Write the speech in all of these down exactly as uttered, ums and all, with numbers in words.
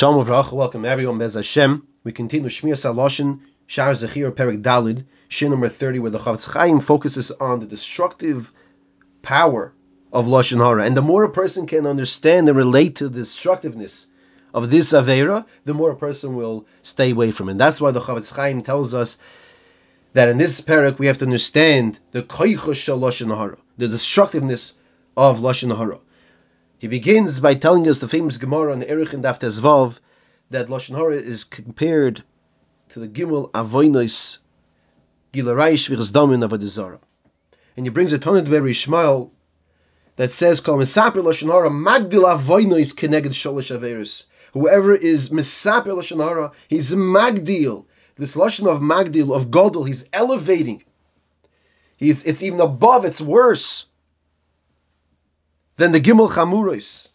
Shalom Avracha, welcome everyone, Bez Hashem. We continue Shmir Saloshin, Shar Zechir, Perek Dalid, Shin number thirty, where the Chavetz Chaim focuses on the destructive power of Lashon Hara. And the more a person can understand and relate to the destructiveness of this Aveira, the more a person will stay away from it. And that's why the Chavetz Chaim tells us that in this Perek we have to understand the Koicha Shel Lashon Hara, the destructiveness of Lashon Hara. He begins by telling us the famous Gemara on the Erech and Daf Tezvav that Lashon Hara is compared to the Gimel Avonos Gilarai Shvichas Damin Avodah Zarah. And he brings a Tanit Ber Yishmael that says, Kol Mesaper Lashon Hara Magdil Avonos Keneged Sholosh Averos. Whoever is Mesaper Lashon Hara, he's Magdil. This Lashon of Magdil, of Godel, he's elevating. He's, it's even above, it's worse than the Gimel Chamuros.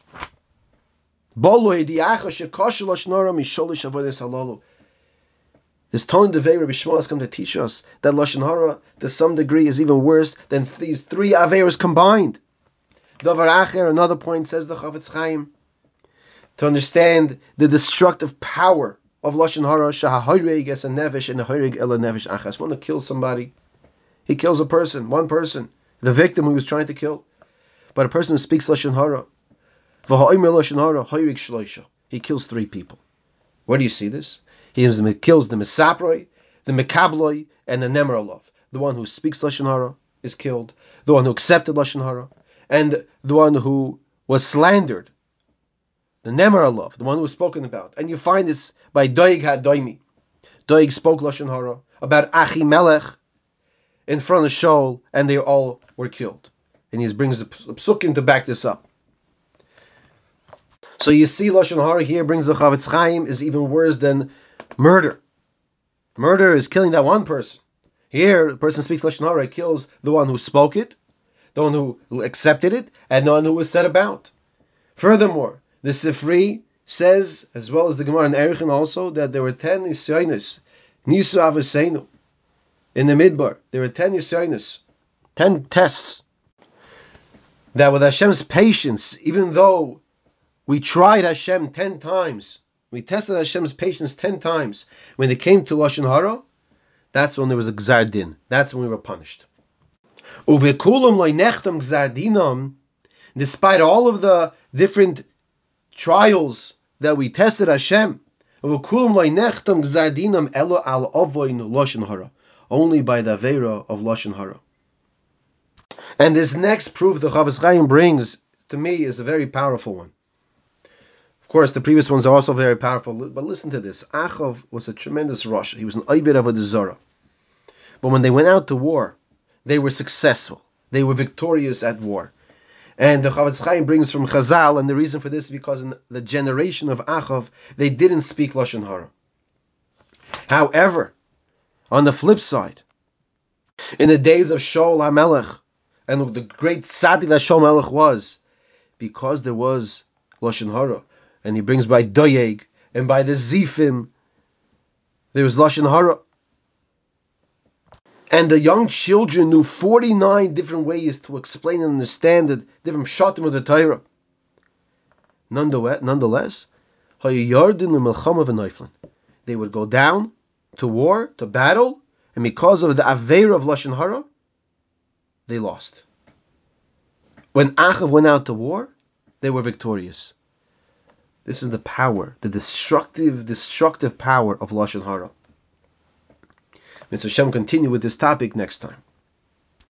This Ton Devei Rabbi Shmuel has come to teach us that Lashon Hara, to some degree, is even worse than these three Averas combined. Davar Acher, another point, says the Chavetz Chaim, to understand the destructive power of Lashon Hara, Shahahoyreg es a nevesh and a hoyreg el a nevesh achas. When to kill somebody, he kills a person, one person, the victim who he was trying to kill. But a person who speaks Lashon Hara, he kills three people. Where do you see this? He kills the Mesaproi, the Mekabloi, and the Nemeralov. The one who speaks Lashon Hara is killed. The one who accepted Lashon Hara, and the one who was slandered, the Nemeralov, the one who was spoken about. And you find this by Doeg HaDoimi. Doeg spoke Lashon Hara about Achimelech in front of Shaul, and they all were killed. And he brings the psukim to back this up. So you see, Lashon Hara here brings the Chavetz Chaim is even worse than murder. Murder is killing that one person. Here, the person speaks Lashon Hara, kills the one who spoke it, the one who, who accepted it, and the one who was said about. Furthermore, the Sifri says, as well as the Gemara in Erechin also, that there were ten Nisyonis, Nisu Avosenu, in the Midbar. There were ten Nisyonis, ten tests, that with Hashem's patience, even though we tried Hashem ten times, we tested Hashem's patience ten times, when it came to Lashon Hara, that's when there was a Gzar Din. That's when we were punished. Uvekulam loy nechtam Gzar Dinam, despite all of the different trials that we tested Hashem, Uvekulam loy nechtam Gzar Dinam elo al avoin Lashon Hara, only by the Aveira of Lashon Hara. And this next proof the Chavetz Chaim brings, to me, is a very powerful one. Of course, the previous ones are also very powerful, but listen to this. Achav was a tremendous Rosh. He was an Oved Avodah Zarah. But when they went out to war, they were successful. They were victorious at war. And the Chavetz Chaim brings from Chazal, and the reason for this is because in the generation of Achav, they didn't speak Lashon Hara. However, on the flip side, in the days of Shaul HaMelech, and the great tzaddik that Shaul Melech was, because there was Lashon Hara, and he brings by Doeg, and by the Zifim, there was Lashon Hara. And the young children knew forty-nine different ways to explain and understand the different shatim of the Torah. Nonetheless, they would go down to war, to battle, and because of the Aveira of Lashon Hara, they lost. When Achav went out to war, they were victorious. This is the power, the destructive, destructive power of Lashon Hara. Mister Shem continue with this topic next time.